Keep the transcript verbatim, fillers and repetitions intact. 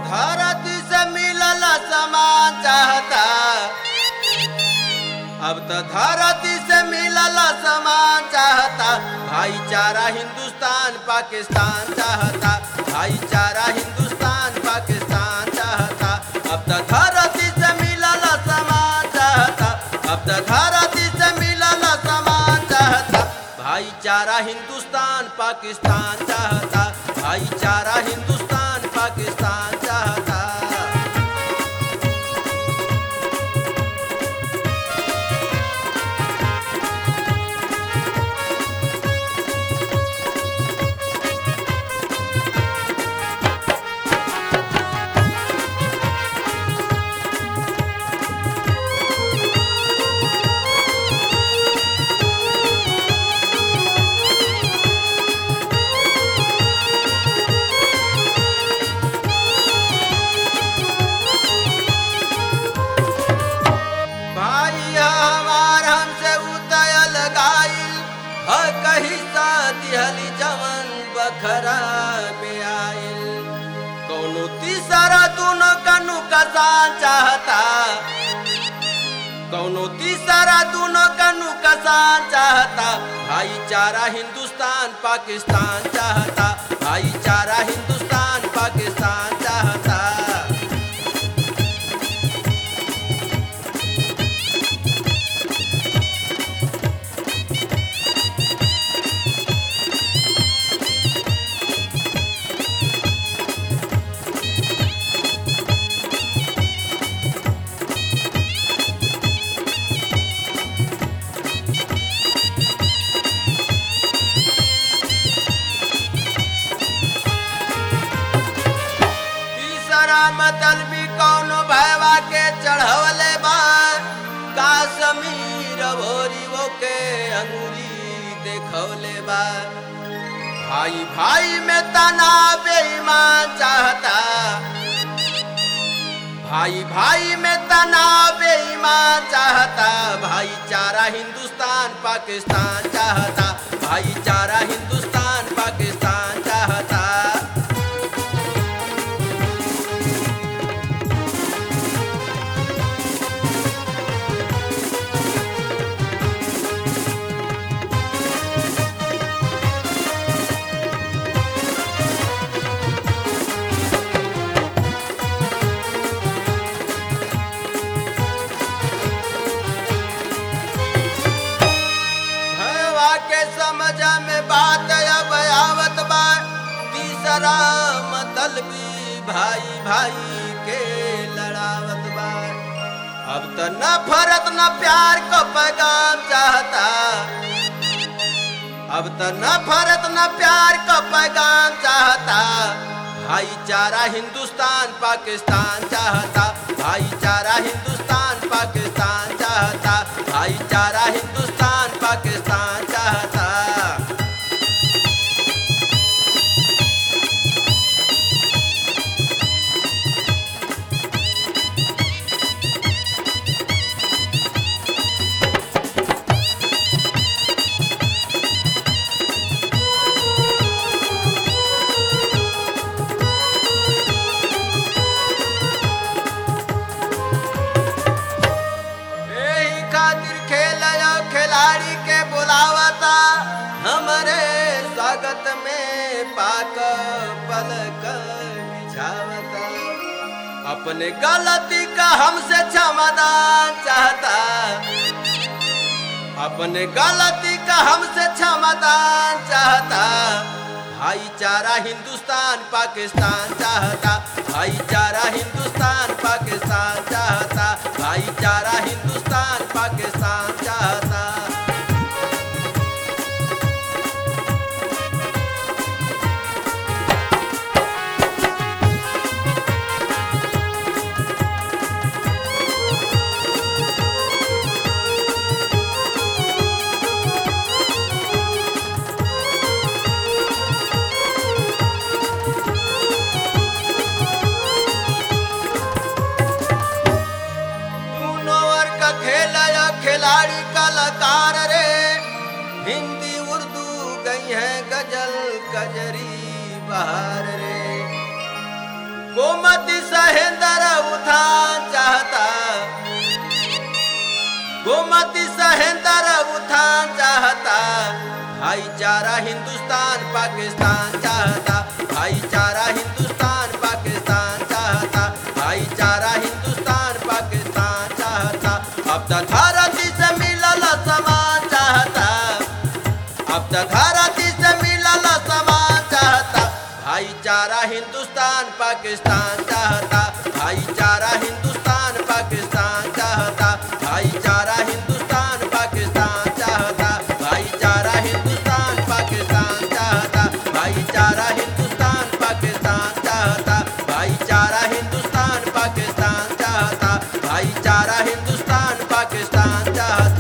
धरती से मिलल समान चाहता, अब तो धरती से मिलल समान चाहता। भाईचारा हिंदुस्तान पाकिस्तान चाहता, भाईचारा हिंदुस्तान पाकिस्तान चाहता। अब तो धरती से मिलल समान चाहता, अब तो धरती से मिलल समान चाहता। भाईचारा हिंदुस्तान पाकिस्तान चाहता, भाईचारा हिंदुस्तान पाकिस्तान चाहता। बखरा में आइल कौनो तीसरा दोनों कनु कसान चाहता, कौनो तीसरा दोनों कनु कसान चाहता। भाईचारा हिंदुस्तान पाकिस्तान चाहता, भाईचारा हिंदुस्तान पाकिस्तान चाहता। मतलबी कौनो भैवा के चढ़वले बा, काश्मीर भोरी वो के अंगूरी देखवले बा। भाई भाई में तनाव बेईमान चाहता, भाई भाई में तनाव बेईमान चाहता। भाईचारा हिंदुस्तान पाकिस्तान चाहता, भाईचारा हिंदुस्तान पाकिस्तान चाहता। समझ में बात अब आवत बा, तीसरा मतलबी भाई भाई के लड़ावत बा। अब तो नफरत न प्यार को पैगाम चाहता, अब तो नफरत न प्यार को पैगाम चाहता। भाईचारा हिंदुस्तान पाकिस्तान चाहता, भाईचारा हिंदुस्तान पाकिस्तान चाहता, भाईचारा हिंदुस्तान पाकिस्तान चाहता। खिलाड़ी के बुलावता हमरे स्वागत में पाक पलक बिछावता। अपने गलती का हमसे क्षमादान चाहता, अपने गलती का हमसे क्षमादान चाहता। भाईचारा हिंदुस्तान पाकिस्तान चाहता, भाईचारा हिंदुस्तान पाकिस्तान चाहता, भाईचारा हिंदुस्तान पाकिस्तान चाहता। सहेंद्र उत्थान चाहता, गोमती सहेंद्र उत्थान चाहता, भाईचारा हिंदुस्तान पाकिस्तान चाहता, भाईचारा हिंदुस्तान पाकिस्तान चाहता, भाईचारा हिंदुस्तान पाकिस्तान चाहता। अब तो धरती से मिलल समान चाहता, अब तो धरती से मिलल समान चाहता, भाईचारा हिंदुस्तान पाकिस्तान चाहता, भाईचारा हिंदुस्तान पाकिस्तान चाहता, भाईचारा हिंदुस्तान पाकिस्तान चाहता, भाईचारा हिंदुस्तान पाकिस्तान चाहता, भाईचारा हिंदुस्तान पाकिस्तान चाहता, भाईचारा हिंदुस्तान पाकिस्तान चाहता, भाईचारा हिंदुस्तान पाकिस्तान चाहता।